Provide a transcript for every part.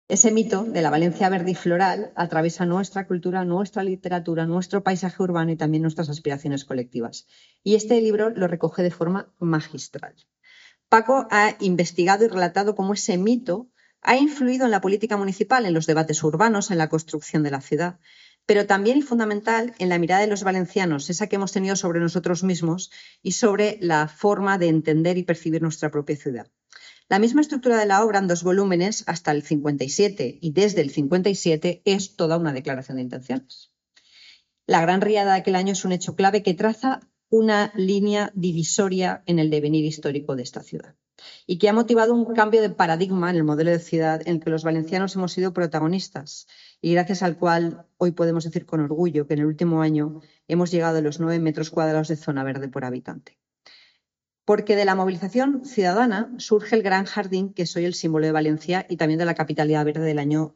Ese mito de la Valencia verde y floral atraviesa nuestra cultura, nuestra literatura, nuestro paisaje urbano y también nuestras aspiraciones colectivas. Y este libro lo recoge de forma magistral. Paco ha investigado y relatado cómo ese mito ha influido en la política municipal, en los debates urbanos, en la construcción de la ciudad, pero también y fundamental en la mirada de los valencianos, esa que hemos tenido sobre nosotros mismos y sobre la forma de entender y percibir nuestra propia ciudad. La misma estructura de la obra en 2 volúmenes hasta el 57 y desde el 57 es toda una declaración de intenciones. La Gran Riada de aquel año es un hecho clave que traza una línea divisoria en el devenir histórico de esta ciudad y que ha motivado un cambio de paradigma en el modelo de ciudad en el que los valencianos hemos sido protagonistas y gracias al cual hoy podemos decir con orgullo que en el último año hemos llegado a los 9 metros cuadrados de zona verde por habitante. Porque de la movilización ciudadana surge el Gran Jardín, que soy el símbolo de Valencia y también de la capitalidad verde del año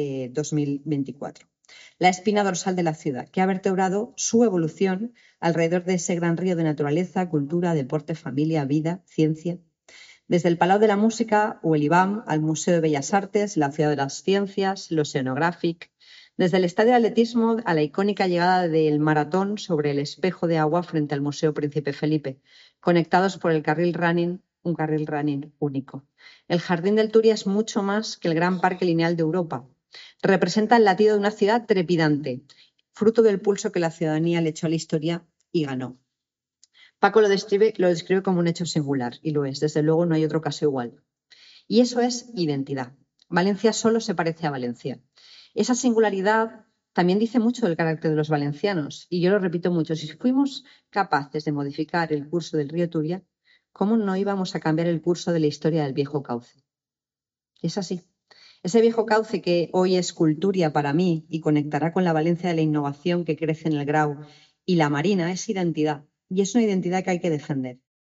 2024. La espina dorsal de la ciudad, que ha vertebrado su evolución alrededor de ese gran río de naturaleza, cultura, deporte, familia, vida, ciencia. Desde el Palau de la Música o el IBAM al Museo de Bellas Artes, la Ciudad de las Ciencias, el Oceanographic. Desde el estadio de atletismo a la icónica llegada del maratón sobre el espejo de agua frente al Museo Príncipe Felipe, conectados por el carril running, un carril running único. El Jardín del Turia es mucho más que el gran parque lineal de Europa. Representa el latido de una ciudad trepidante, fruto del pulso que la ciudadanía le echó a la historia y ganó. Paco lo describe como un hecho singular, y lo es. Desde luego no hay otro caso igual. Y eso es identidad. Valencia solo se parece a Valencia. Esa singularidad también dice mucho del carácter de los valencianos. Y yo lo repito mucho, si fuimos capaces de modificar el curso del río Turia, ¿cómo no íbamos a cambiar el curso de la historia del viejo cauce? Es así. Ese viejo cauce que hoy es cultura para mí y conectará con la Valencia de la innovación que crece en el Grau y la Marina es identidad. Y es una identidad que hay que defender.